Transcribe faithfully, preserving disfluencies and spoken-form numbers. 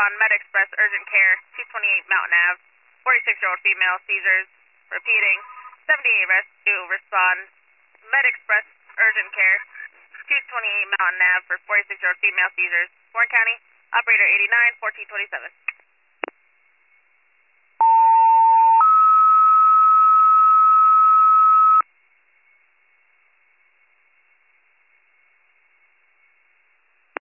respond, Med Express, urgent care, two twenty-eight Mountain Ave, forty-six-year-old female, seizures. Repeating, seventy-eight rescue, respond, Med Express, urgent care, two twenty-eight Mountain Ave for forty-six-year-old female, seizures. Warren County, operator eighty-nine, fourteen twenty-seven.